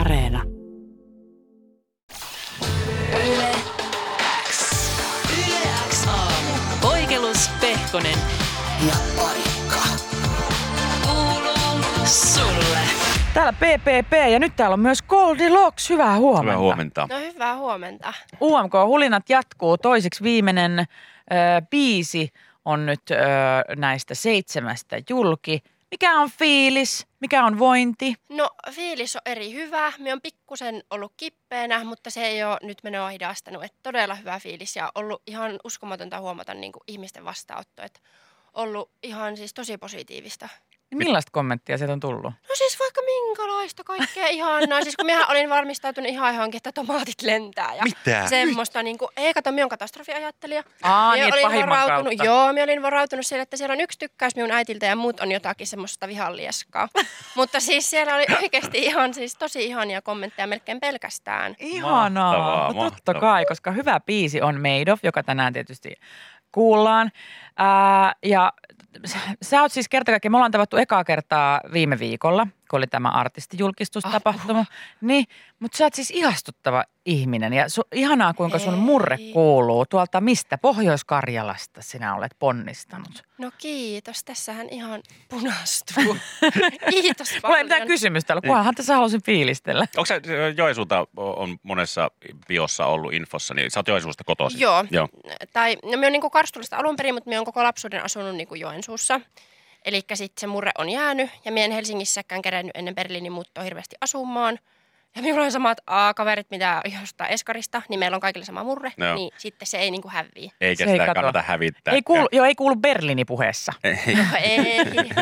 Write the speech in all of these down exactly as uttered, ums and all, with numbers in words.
Areena. Yle X. Yle X aamu. Poikelus, Pehkonen ja Parikka. Kuuluu sulle. Täällä P P P ja nyt täällä on myös Goldilocks. Hyvää huomenta. Hyvää huomenta. No hyvää huomenta. U M K-hulinat jatkuu. Toiseksi viimeinen ö, biisi on nyt ö, näistä seitsemästä julki. Mikä on fiilis? Mikä on vointi? No fiilis on eri hyvä. Minä on pikkusen ollut kippeänä, mutta se ei ole nyt menoa hidastanut. Et todella hyvä fiilis ja ollut ihan uskomatonta huomata niin kuin ihmisten vastaanotto. Et ollut ihan siis tosi positiivista. Millaista kommenttia sieltä on tullut? No siis vaikka minkälaista kaikkea ihanaa. Siis kun minähän olin valmistautunut ihan johonkin, että tomaatit lentää. Ja Mitä? semmoista niin kuin, ei kato, minä olen katastrofiajattelija. Aa, Minä niin, olin pahimman varautunut, kautta. joo, minä olin varautunut siellä, että siellä on yksi tykkäys minun äitiltä ja muut on jotakin semmoista vihanlieskaa. Mutta siis siellä oli oikeasti ihan siis tosi ihania kommentteja melkein pelkästään. Ihanaa. Mahtavaa, No totta mahtavaa. kai, koska hyvä biisi on Made of, joka tänään tietysti kuullaan. Ää, ja sä, sä oot siis kerta kaikkiaan, me ollaan tavattu ekaa kertaa viime viikolla, kun oli tämä artistijulkistustapahtuma. Niin, mutta sä oot siis ihastuttava ihminen ja su, ihanaa kuinka sun Ei. murre kuuluu. Tuolta mistä? Pohjois-Karjalasta sinä olet ponnistanut. No kiitos, tässähän ihan punastuu. Kiitos Mulla ei paljon. mitään kysymystä ollut, kunhan tässä halusin fiilistellä. Onko sä Joensuuta on monessa biossa ollut infossa, niin sä oot Joensuusta kotoisin? Joo. Joo. Tai no minä olen niin Karstulasta alun perin, mutta minä olen koko lapsuuden asunut niin kuin Joensuussa. Eli sitten se murre on jäänyt ja minä en Helsingissäkään kerennyt ennen Berliinin muuttoa hirveästi asumaan. Ja minulla on samat a, kaverit, mitä jostain Eskarista, niin meillä on kaikilla sama murre, Joo. niin sitten se ei niin kuin häviä. Eikä Se ei sitä katoa. kannata hävittää. Ei kuulu, joo, ei kuulu Berliini puheessa, No ei, ei,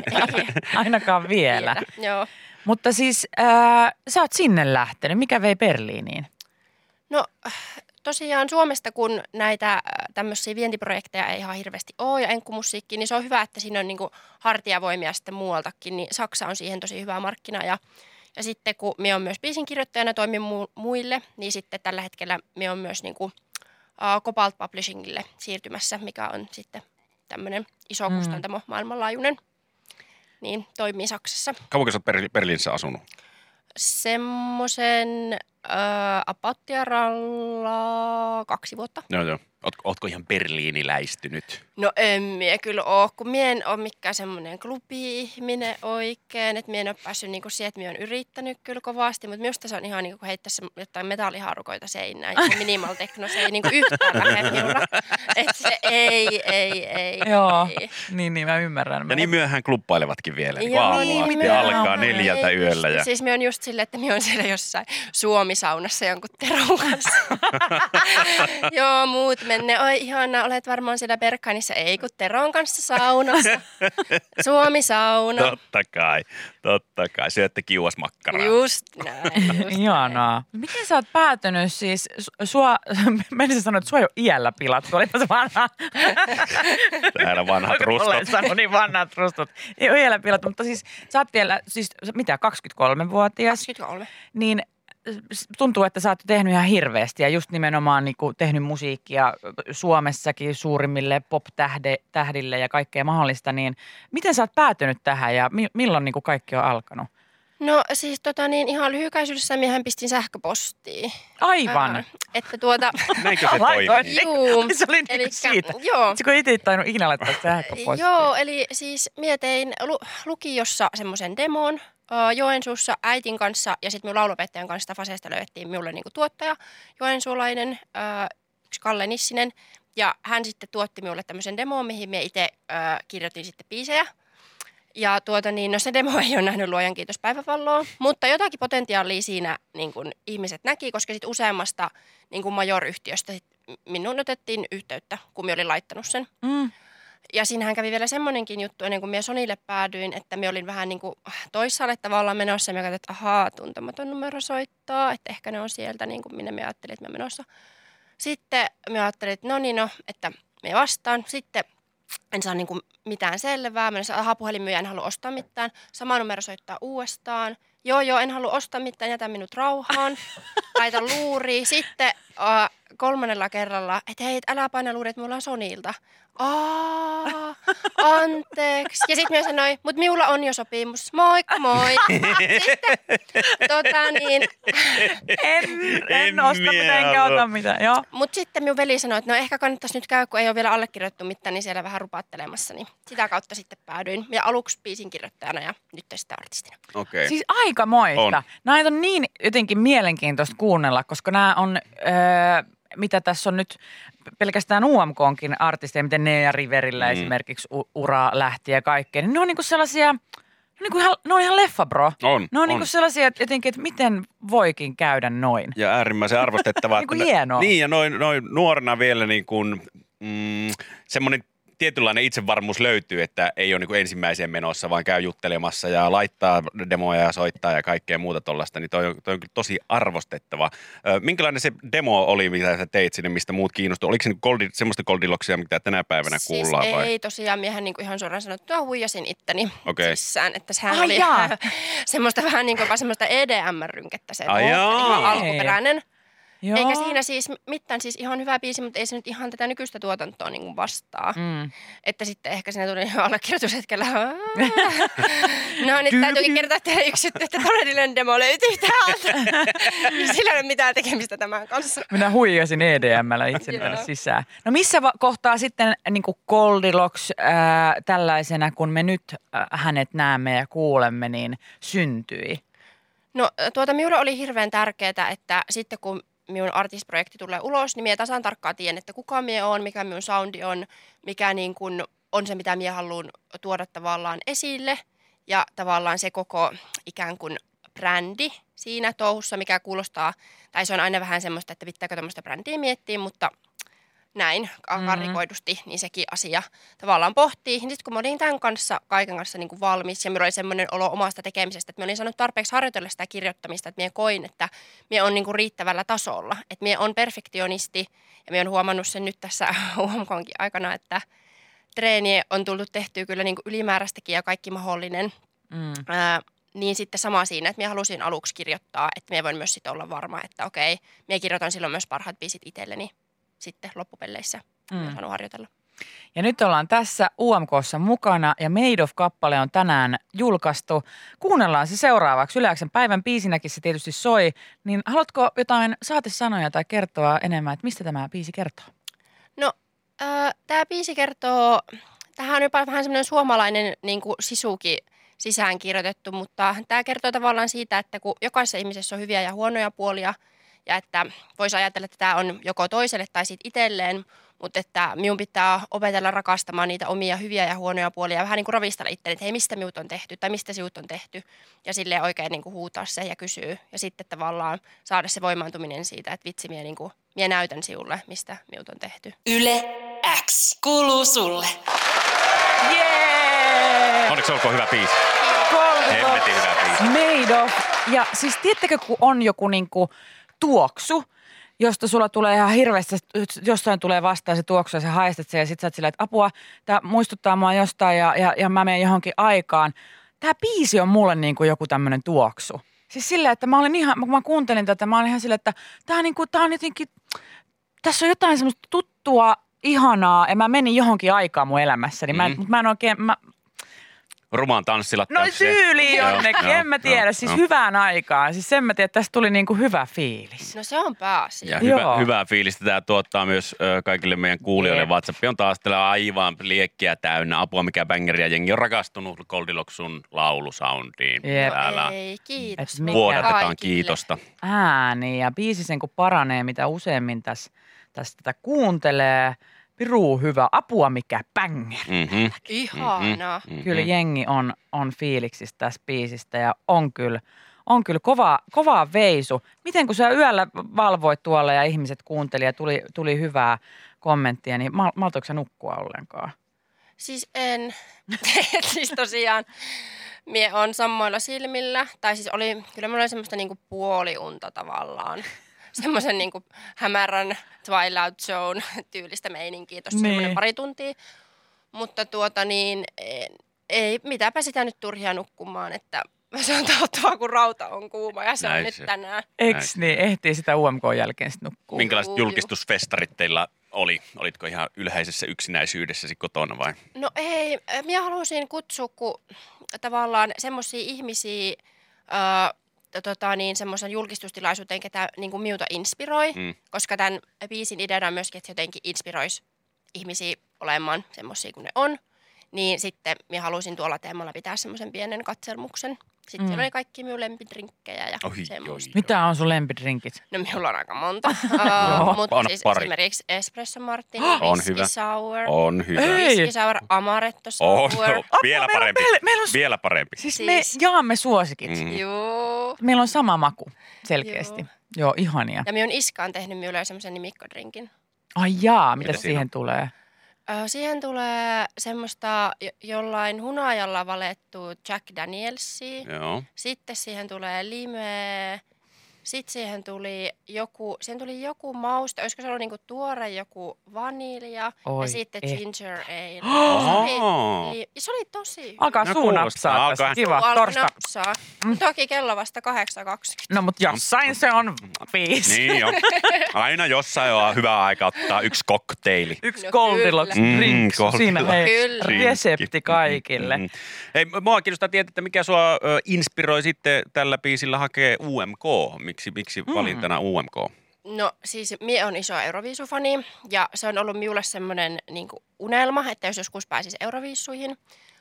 ainakaan vielä. Joo. Mutta siis äh, sä oot sinne lähtenyt. Mikä vei Berliiniin? No tosiaan Suomesta, kun näitä tämmöisiä vientiprojekteja ei ihan hirveästi ole ja enkkumusiikki, niin se on hyvä, että siinä on niin kuin hartiavoimia sitten muualtakin, niin Saksa on siihen tosi hyvä markkina ja Ja sitten kun minä olen myös biisinkirjoittajana toimin mu- muille, niin sitten tällä hetkellä minä olen myös niin kuin, uh, Cobalt Publishingille siirtymässä, mikä on sitten tämmöinen iso Mm. kustantamo maailmanlaajuinen, niin toimii Saksassa. Kauanko sä oot Berli- Berliinissä asunut? Semmoisen uh, apattiaralla kaksi vuotta. Joo, joo. Oot, ootko ihan berliiniläistynyt? No en minä kyllä ole, kun minä en ole mikään semmoinen klubi-ihminen oikein, että minä en ole päässyt niinku siihen, että minä olen yrittänyt kyllä kovasti, mutta minusta se on ihan niin kuin heittäisi jotain metallihaarukoita seinään, ja minimal techno, se ei niinku yhtään lähde minulla, että se ei, ei, ei, Joo, ei. niin, niin mä ymmärrän. Ja niin myöhään kluppailevat vielä. Niin Joo, aamulla niin asti myöhään. alkaa neljältä Ei yöllä. pysty. Ja... Siis minä olen just silleen, että minä olen siellä jossain Suomi-saunassa jonkun Teron kanssa. Joo, muut menne. Oi ihanaa, olet varmaan siellä Berghainissa. Ei, kun Teron kanssa saunassa. Suomi-sauna. Totta kai, totta kai. Syötte kiuasmakkaraa. Just näin. Just Ihanaa. Miten sä oot päätynyt siis, su- sua, menisin sanoa, että sua ei ole iällä pilattu, olipa se vanha. Täällä vanhat rustot. Olen sanonut niin vanhat rustot. Ei ole iällä pilattu, mutta siis sä oot vielä, siis mitä, kaksikymmentäkolmevuotias, kaksikymmentäkolme. niin tuntuu, että sä oot tehnyt ihan hirveästi ja just nimenomaan niin kuin tehnyt musiikkia Suomessakin suurimmille pop-tähdille ja kaikkea mahdollista, niin miten sä oot päätynyt tähän ja mi- milloin niin kuin kaikki on alkanut? No siis tota niin, ihan lyhykäisyydessä miehän pistin sähköpostiin. Aivan. Ää, että tuota, Näinkö se Laitoin. toimii? juu, Se oli niin elikkä, siitä. joo. Se kun itse ei tainnut ikinä laittaa sähköpostia. Joo, eli siis mietin lu- lukiossa semmoisen demon uh, Joensuussa äitin kanssa ja sitten minun laulupettajan kanssa Faseesta löydettiin minulle niinku tuottaja joensuulainen, uh, yksi Kalle Nissinen. Ja hän sitten tuotti minulle tämmöisen demon, mihin minä itse uh, kirjoitin sitten biisejä. Ja tuota niin, no se demo ei ole nähnyt luojan kiitos päivävalloa, mutta jotakin potentiaalia siinä niin kuin ihmiset näki, koska sitten useammasta niin kuin major-yhtiöstä sit minun otettiin yhteyttä, kun minä olin laittanut sen. Mm. Ja siinähän kävi vielä semmoinenkin juttu, ennen kuin minä Sonille päädyin, että minä olin vähän niin kuin toissaalle tavallaan menossa. Ja minä katsoin, että ahaa, tuntematon numero soittaa, että ehkä ne on sieltä, niin kuin minne minä ajattelin, että minä menossa. Sitten minä ajattelin, että no niin, no, että minä vastaan. Sitten en saa niin kuin mitään selvää. Mä sanoin, aha, puhelinmyyjä, en halua ostaa mitään. Sama numero soittaa uudestaan. Joo, joo, en halua ostaa mitään, jätä minut rauhaan. Laita luuriin. Sitten uh, kolmannella kerralla, että hei, älä paina luudet, me ollaan Sonilta. Aa, anteeksi. Ja sitten mä sanoin, mutta minulla on jo sopimus. Moikka moi. Sitten, tota niin. En, en, En osta minä mitään, enkä halua. ota mitään. Joo. Mutta sitten minun veli sanoi, että no ehkä kannattaisi nyt käydä, kun ei ole vielä allekirjoittu mitään, niin siellä vähän rupaattelemassa. Niin sitä kautta sitten päädyin. Ja aluksi biisin kirjoittajana ja nyt sitten artistina. Okei. Okay. Siis aikamoista. On. Näitä on niin jotenkin mielenkiintoista kuunnella, koska nämä on, öö, mitä tässä on nyt pelkästään U M K:nkin artisteja, miten Nea Riverillä mm. esimerkiksi u- ura lähti ja kaikkea. Niin ne on niinku sellaisia, ne on, niinku ihan, ne on ihan leffa, bro. On, Ne on, on. niinku sellaisia, että jotenkin, että miten voikin käydä noin. Ja äärimmäisen arvostettavaa. Niinku että ne- hienoa. Niin, ja noin, noin nuorena vielä niin kuin, mm, semmoinen tietynlainen itsevarmuus löytyy, että ei ole niin kuin ensimmäiseen menossa, vaan käy juttelemassa ja laittaa demoja ja soittaa ja kaikkea muuta tollaista, niin toi on, toi on kyllä tosi arvostettava. Ö, minkälainen se demo oli, mitä sä teit sinne, mistä muut kiinnostuivat? Oliko se niin goldi, semmoista goldiloksia, mitä tänä päivänä kuullaan siis vai? ei tosiaan, miehän niin ihan suoraan sanoi, että no, huijasin itteni Okei. sisään, että sehän Ai oli jaa. semmoista vähän niin kuin vaan semmoista E D M-rynkettä se Ai jaa. ihan alkuperäinen. Joo. Eikä siinä siis mitään, siis ihan hyvä biisi, mutta ei se nyt ihan tätä nykyistä tuotantoa niin kuin vastaa. Mm. Että sitten ehkä siinä tuli allekirjoitushetkellä. No nyt täytyykin kertoa teille yksi juttu, että todellinen demo löytyy täältä. Sillä ei ole mitään tekemistä tämän kanssa. Minä huijasin E D M:llä itse tänne Joo. sisään. No missä va- kohtaa sitten niin kuin Goldilocks ää, tällaisena, kun me nyt ää, hänet näemme ja kuulemme, niin syntyi? No tuota, minulle oli hirveän tärkeää, että sitten kun minun artist-projekti tulee ulos, niin minä tasan tarkkaan tiedän, että kuka minä olen, mikä minun soundi on, mikä niin kuin on se, mitä minä haluan tuoda tavallaan esille. Ja tavallaan se koko ikään kuin brändi siinä touhussa, mikä kuulostaa, tai se on aina vähän semmoista, että pitääkö tämmöistä brändiä miettiä, mutta näin karrikoidusti, niin sekin asia tavallaan pohtii. Sitten kun mä olin tämän kanssa, kaiken kanssa niin kuin valmis ja minulla oli semmoinen olo omasta tekemisestä, että mä olin saanut tarpeeksi harjoitella sitä kirjoittamista, että mä koin, että mä on niin kuin riittävällä tasolla. Että mä on perfektionisti ja mä on huomannut sen nyt tässä U M K:nkin aikana, että treeniä on tullut tehtyä kyllä niin kuin ylimääräistäkin ja kaikki mahdollinen. Mm. Ää, niin sitten sama siinä, että minä halusin aluksi kirjoittaa, että minä voin myös sitten olla varma, että okei, minä kirjoitan silloin myös parhaat biisit itselleni sitten loppupelleissä. Mm. Minä saanut harjoitella. Ja nyt ollaan tässä U M K:ssa mukana ja Made of-kappale on tänään julkaistu. Kuunnellaan se seuraavaksi. Yleäksen päivän biisinäkin se tietysti soi. Niin haluatko jotain saatesanoja tai kertoa enemmän, että mistä tämä biisi kertoo? No, äh, tämä biisi kertoo, tämähän on jopa vähän semmoinen suomalainen niin kuin sisuki sisään kirjoitettu, mutta tämä kertoo tavallaan siitä, että kun jokaisessa ihmisessä on hyviä ja huonoja puolia, ja että voisi ajatella, että tämä on joko toiselle tai sitten itselleen, mutta että minun pitää opetella rakastamaan niitä omia hyviä ja huonoja puolia ja vähän niin kuin ravistella itselleni, että hei, mistä minut on tehty tai mistä sinut on tehty. Ja silleen oikein niin kuin huutaa se ja kysyy. Ja sitten tavallaan saada se voimaantuminen siitä, että vitsi, minä, niin kuin, minä näytän sinulle, mistä minut on tehty. Yle X kuuluu sulle. Jee! Onneksi olkoon hyvä biisi. Hemmetin hyvä biisi. Made of. Ja siis tiedättekö, kun on joku niinku tuoksu, josta sulla tulee ihan hirveästi, jostain tulee vastaan se tuoksu ja sä haistat sen ja sit sä oot silleen, että apua, tää muistuttaa mua jostain ja, ja, ja mä menen johonkin aikaan. Tää biisi on mulle niinku joku tämmönen tuoksu. Siis silleen, että mä olin ihan, kun mä kuuntelin tätä, mä olin ihan silleen, että tää on niinku, tää on jotenkin, tässä on jotain semmoista tuttua, ihanaa, ja mä menin johonkin aikaan mun elämässäni. Mä, Mm. mut mä en oikein, mä, Rumaan tanssilat. no tyyliin Joo, jonnekin, joo, en mä tiedä, joo, siis joo. hyvään aikaan. Siis sen mä tiedän, että tästä tuli niinku hyvä fiilis. No se on pääasia. Ja hyvä, Joo. hyvää fiilistä tämä tuottaa myös ö, kaikille meidän kuulijoille. Jep. WhatsApp on taas tällä aivan liekkiä täynnä. Apua mikä bängeriä. Jengi on rakastunut Goldiloksun laulusoundiin. Jep. Täällä Ei, kiitos. Et mikä- vuodatetaan kaikille. kiitosta. Ääni ja biisi sen kun paranee, mitä useammin tässä täs tätä kuuntelee. Piruu hyvä. Apua mikä bänger. Mm-hmm. Ihanaa. Mm-hmm. Kyllä jengi on, on fiiliksissä tästä biisistä ja on kyllä, on kyllä kova, kova veisu. Miten kun sä yöllä valvoit tuolla ja ihmiset kuunteli ja tuli, tuli hyvää kommenttia, niin mal, maltoiko sä nukkua ollenkaan? Siis en. Siis tosiaan mie on sammoilla silmillä. Tai siis oli, kyllä mulla oli semmoista niinku puoliunta tavallaan. Semmoisen niinku hämärän Twilight Zone tyylistä meininkiä. Tuossa Niin. semmoinen pari tuntia. Mutta tuota niin, ei, ei mitäpä sitä nyt turhia nukkumaan, että se on tottavaa, kun rauta on kuuma ja se Näin on nyt se. tänään. Eiks niin? Ehtii sitä U M K jälkeen sitten nukkuu. Minkälaiset Juu, julkistusfestarit teillä oli? Olitko ihan ylhäisessä yksinäisyydessäsi kotona vai? No ei, minä halusin kutsua kun tavallaan semmoisia ihmisiä öö, tota niin, semmoisen julkistustilaisuuteen, ketä niin kuin miuta inspiroi, Mm. koska tämän biisin ideana on myöskin, että se jotenkin inspiroisi ihmisiä olemaan semmoisia kuin ne on. Niin sitten minä halusin tuolla teemalla pitää semmoisen pienen katselmuksen. Sitten Mm. siellä oli kaikki minun lempidrinkkejä ja Ohi, semmoista. oi. Mitä on sun lempidrinkit? No minulla on aika monta, Joo, uh, mutta anna siis pari. esimerkiksi Espresso Martini, On Whisky hyvä. Sour, On hyvä. Ei. Whisky Sour, Amaretto On, Sour. on. Vielä meillä on parempi. meillä- meillä on- Vielä parempi. Siis, Siis- me jaamme suosikit. Mm. Joo. Meillä on sama maku, selkeästi. Joo, Joo ihania. Ja minun iska on tehnyt minulle semmoisen nimikkodrinkin. Ai jaa, mitä Mitä siinä siihen tulee? Ö, siihen tulee semmoista jo- jollain hunajalla valettu Jack Danielsia. Joo. Sitten siihen tulee limeä. Sitten siihen tuli joku, siihen tuli joku mauste, olisiko se ollut niinku tuore joku vanilja Oi, ja sitten eh. ginger ale. Oho. Se oli, li- se oli tosi hyvä. Alkaa No suu kuulostaa, napsaa alkaa. tässä. Kiva, Alkoi torsta. napsaa. Mm. Toki kello vasta kahdeksan kaksikymmentä. No mut jossain se on viisi. Niin jo. Aina jossain on hyvä aika ottaa yksi kokteili. Yksi No Goldilocks kyllä. drinks. Mm, Siinä Goldilocks hei, Kyllä. resepti kaikille. Mm. Hei, mua kiinnostaa tietää, että mikä sua ö, inspiroi sitten tällä biisillä hakee U M K. Miksi, miksi Mm. valintana U M K? No siis mie on iso Euroviisufani ja se on ollut minulle semmoinen niin unelma, että jos joskus pääsisi Euroviisuihin.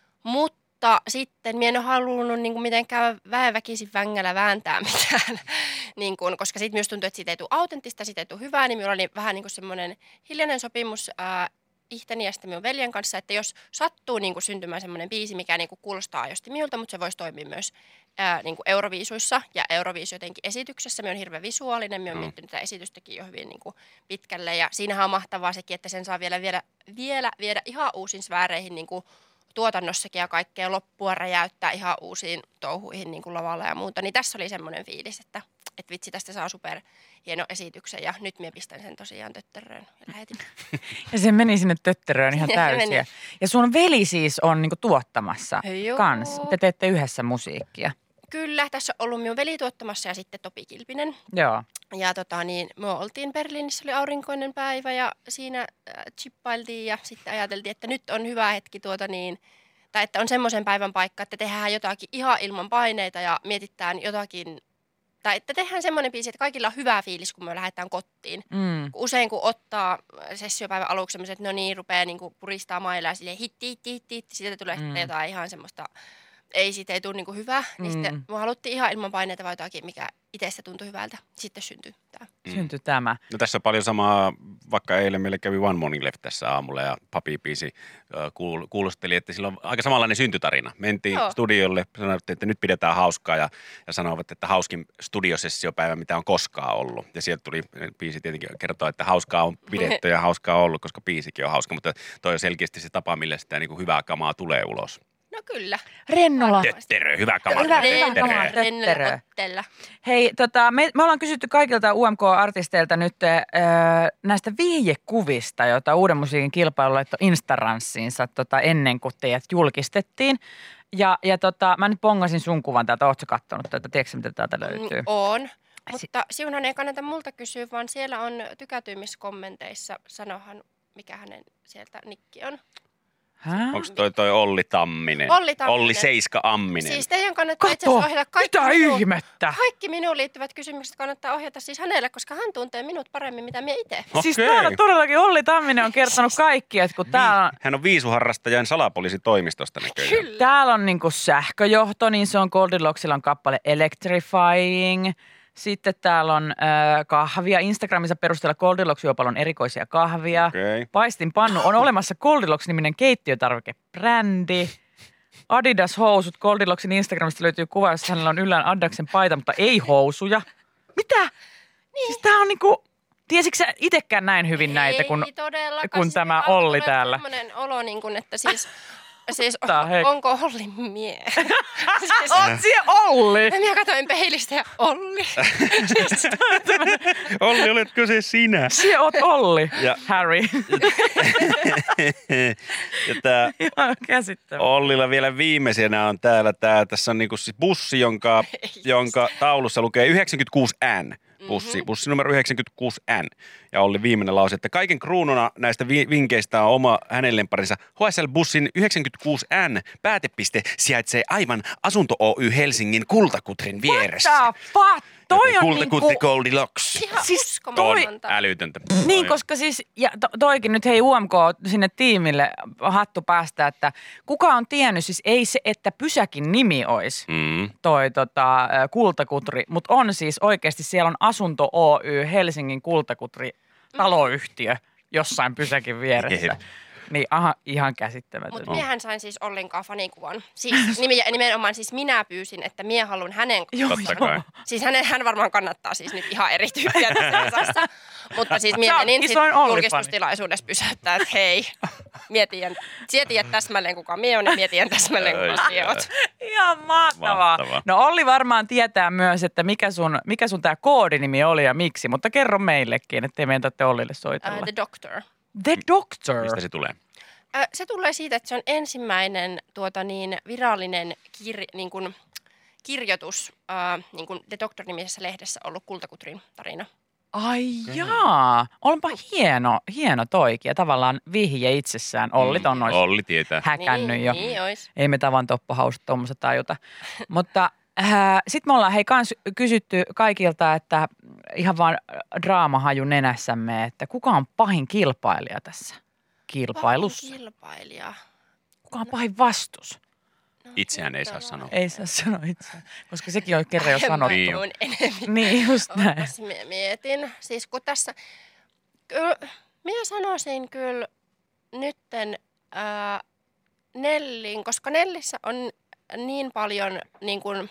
Mutta sitten mie en ole halunnut niin kuin mitenkään väenväkisin vängällä vääntää mitään, niin kuin, koska sitten myös tuntuu, että siitä ei tule autenttista, siitä ei tule hyvää, niin minulla oli vähän niin kuin semmoinen hiljainen sopimus ää, ihteni ja sitten minun veljen kanssa, että jos sattuu niin kuin syntymään semmoinen biisi, mikä niin kuin kuulostaa ajosti minulta, mutta se voisi toimia myös ää, niin kuin Euroviisuissa ja Euroviisu jotenkin esityksessä. Minä olen hirveän visuaalinen, minä olen Mm. miettinyt tätä esitystäkin jo hyvin niin kuin pitkälle ja siinähän on mahtavaa sekin, että sen saa vielä, vielä, vielä viedä ihan uusiin sfääreihin niin kuin tuotannossakin ja kaikkea loppua räjäyttää ihan uusiin touhuihin niin kuin lavalla ja muuta. Niin tässä oli semmoinen fiilis, että, että vitsi tästä saa super hieno esityksen ja nyt minä pistän sen tosiaan tötteröön ja lähetin. Ja se meni sinne tötteröön ihan Se täysiä. meni. Ja sun veli siis on niinku tuottamassa Joo. kans. Te teette yhdessä musiikkia. Kyllä, tässä on ollut minun veli tuottamassa ja sitten Topi Kilpinen. Joo. Ja tota niin, me oltiin Berliinissä, oli aurinkoinen päivä ja siinä äh, chippailtiin ja sitten ajateltiin, että nyt on hyvä hetki tuota niin, tai että on semmoisen päivän paikka, että tehdään jotakin ihan ilman paineita ja mietitään jotakin, tai että tehdään semmoinen biisi, että kaikilla on hyvä fiilis, kun me lähdetään kotiin. Mm. Usein kun ottaa sessiopäivän aluksi semmoiset, että no niin, rupeaa niinku puristaa mailla ja silleen hitti, hitti, hitti, hitti, siitä tulee Mm. mm. jotain ihan semmoista, ei siitä ei tule niinku hyvää. Niin Mm. sitten me haluttiin ihan ilman paineita vai jotakin, mikä itsestä tuntui hyvältä. Sitten syntyi tämä. Syntyi tämä. No tässä on paljon samaa, vaikka eilen meille kävi One Morning Left tässä aamulla ja Papi-biisi ö, kuul- kuulosteli, että sillä on aika samanlainen syntytarina. Mentiin Joo. studiolle, sanottiin, että nyt pidetään hauskaa ja, ja sanoivat, että hauskin studiosessiopäivä, mitä on koskaan ollut. Ja sieltä tuli biisi tietenkin kertoa, että hauskaa on pidetty ja hauskaa on ollut, koska biisikin on hauska, mutta toi on selkeästi se tapa, millä sitä niin kuin hyvää kamaa tulee ulos. No kyllä. Rennola. Tötterö, hyvä kama. Hyvä, tötterö. hyvä kama. Rennolla Tötterö. ottella. Hei, tota, me, me ollaan kysytty kaikilta U M K-artisteilta nyt äh, näistä vihjekuvista, joita Uuden musiikin kilpailu laittoi Instaranssiinsa tota, ennen kuin teidät julkistettiin. Ja, ja tota, mä nyt pongasin sun kuvan täältä. Ootko kattonut tätä? Tiedätkö, mitä täältä löytyy? Mm, on. Mutta siunhan ei kannata multa kysyä, vaan siellä on tykätymiskommenteissa, sanohan mikä hänen sieltä nikki on. Hä? Onko toi toi Olli Tamminen? Olli Tamminen. Olli Seiska Amminen. Siis teidän kannattaa itse Kato, asiassa ohjata kaikki, mitä minuun, ihmettä? kaikki minuun liittyvät kysymykset kannattaa ohjata siis hänelle, koska hän tuntee minut paremmin, mitä minä itse. Siis Okei. täällä todellakin Olli Tamminen on kertonut kaikki, että kun täällä on, Hän on viisuharrastajan salapoliisitoimistosta näköjään. Kyllä. täällä on niinku sähköjohto, niin se on Goldilocksilla on kappale Electrifying. Sitten täällä on äh, kahvia. Instagramissa perusteella Goldilocks juo paljon erikoisia kahvia. Okei. Paistinpannu on olemassa Goldilocks-niminen keittiötarvikebrändi. Adidas-housut. Goldilocksin Instagramista löytyy kuva, jossa hänellä on yllään Adidaksen paita, mutta ei housuja. Mitä? Niin. Siis tää on niinku, tiesitkö sä itekään näin hyvin näitä, kun Ei todellakaan. kun Siis tämä alkoi Olli tulla täällä. semmoinen olo, niin kuin, että siis siis Tää on, hei. onko Olli mie? siis, Oot siellä Olli! minä katsoin peilistä ja Olli. siis, Olli, oletko se sinä? Siellä oot Olli, Ja- Harry. Ja tää Ihan käsittämätöntä. Ollilla vielä viimeisenä on täällä tää, tässä on niinku siis bussi, jonka, jonka taulussa lukee yhdeksänkymmentäkuusi N. Bussi, Mhm. bussi numero yhdeksänkymmentäkuusi N. Ja Olli viimeinen lause, että kaiken kruununa näistä vi- vinkkeistä on oma hänen lempparinsa. H S L-bussin yhdeksänkymmentäkuusi N päätepiste sijaitsee aivan Asunto Oy Helsingin Kultakutrin vieressä. What the fuck? Toi Joten on Kultakutri niinku... Goldilocks. ihan Siis uskomatonta. Älytöntä. Niin, Toi- koska siis, ja to, toikin nyt hei U M K sinne tiimille hattu päästä, että kuka on tiennyt, siis ei se, että pysäkin nimi olisi Mm. toi tota, ö, Kultakutri, mutta on siis oikeasti, siellä on Asunto Oy Helsingin Kultakutri taloyhtiö jossain pysäkin vieressä. Jep. Niin aha, ihan käsittämätöntä. Mutta miehän sain siis Ollin kanssa fanikuvan. Siis nimi- nimenomaan siis minä pyysin, että mie haluan hänen Joo, Totta kai. Siis hänen, hän varmaan kannattaa siis nyt ihan eri tyyppiä tässä osassa. Mutta siis Sä mie oot menin sit isoin Olli-fani. julkistustilaisuudessa pysäyttää, että hei, mietin, sinä tiedät täsmälleen kuka mie on ja mie tiedän täsmälleen kuka sinä oot. Ihan mahtavaa. Mahtavaa. No Olli varmaan tietää myös, että mikä sun, mikä sun tämä koodinimi oli ja miksi, mutta kerro meillekin, ettei meidän tarvitse Ollille soitella. Uh, the Doctor. The Doctor. Mistä se tulee? Uh, se tulee siitä, että se on ensimmäinen tuota, niin, virallinen kir, niin kuin, kirjoitus uh, niin kuin The Doctor-nimisessä lehdessä ollut Kultakutrin tarina. Ai jaa, onpa hieno, hieno toikin ja tavallaan vihje itsessään. Olli ton olisi Olli tietää. häkännyt niin, jo. Niin ois. Ei me tavan toppahausta tuommoista tajuta. Mutta äh, sitten me ollaan hei kans kysytty kaikilta, että ihan vaan draamahaju nenässämme, että kuka on pahin kilpailija tässä kilpailussa? Pahin kilpailija. Kuka on pahin vastus? No, Itseään ei saa nyt sanoa. Ei saa sanoa itse, koska sekin on kerran jo sanottu. Niin. Tuun enemmän. Niin, just näin. Ootas, mie- mietin. Siis kun tässä, kyllä, minä sanoisin kyllä nytten ää, Nellin, koska Nellissä on niin paljon niin kuin,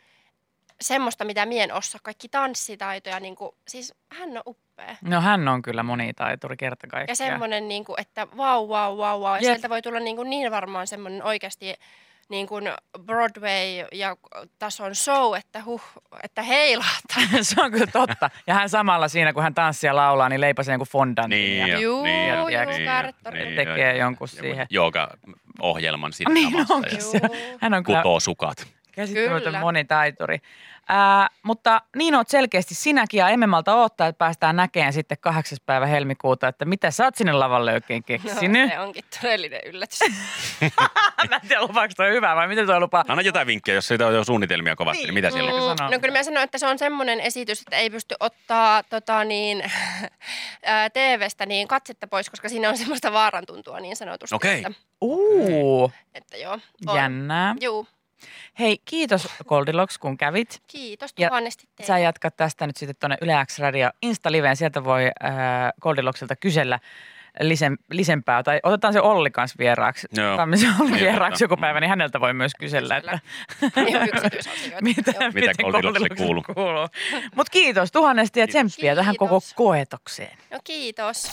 semmoista, mitä mien osaa, kaikki tanssitaitoja, niin kuin, siis hän on upea. No hän on kyllä monitaituri kerta Ja kaikkiaan. semmoinen, niin kuin, että vau, vau, vau, vau. Ja Jep. sieltä voi tulla niin, kuin, niin varmaan semmoinen oikeasti niin kuin Broadway ja tason show, että huh, että heilahtaa. Se on kyllä totta. Ja hän samalla siinä, kun hän tanssia ja laulaa, niin leipäsee jonkun fondantin. Niin, ja ja- Juu, niin, ja- juu, niin, ja- kärttori. niin, tekee ja- jonkun ja- siihen. Jooga-ohjelman siinä Niin samassa. onkin ja se. Hän on kyllä Kutoo sukat. käsittämätön Kyllä. monitaituri. Ää, mutta niin oot selkeästi sinäkin ja emme malta odottaa, että päästään näkemään sitten kahdeksas päivä helmikuuta, että mitä sä oot sinne lavalle oikein keksinyt. No, se onkin todellinen yllätys. Mä en tiedä, lupaako toi hyvä vai miten toi lupaa. Anna jotain vinkkiä, jos siitä on jo suunnitelmia kovasti, niin, Niin. mitä siellä on? Mm. sanoo? No kyllä mä sanon, että se on semmoinen esitys, että ei pysty ottaa tota niin, ää, T V:stä niin katsetta pois, koska siinä on semmoista vaarantuntua niin sanotusti. Okei. Että, Uu, että joo. on. jännää. Juu, Hei, kiitos Goldilocks, kun kävit. kiitos Ja tuhannesti teille. Sä jatkat tästä nyt sitten tuonne Yle X Radio Insta-liveen. Sieltä voi äh, Goldilocksilta kysellä lisen, lisempää. Tai otetaan se Olli kanssa vieraaksi. Joo. Tai se Olli Niin, vieraaksi otetaan. joku päivä, niin häneltä voi myös kysellä, Kyllä. että Ihan yksityisasioita. mitä, Joo. Mitä Goldilocksille kuuluu. kuuluu. Mutta kiitos tuhannesti ja tsemppiä tähän koko Kiitos. koetokseen. No kiitos.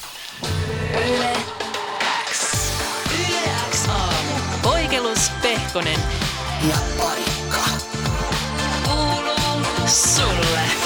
Yle X. Yle X aamu. Voikelus, Pehkonen ja Parikka. Kuuluu sulle.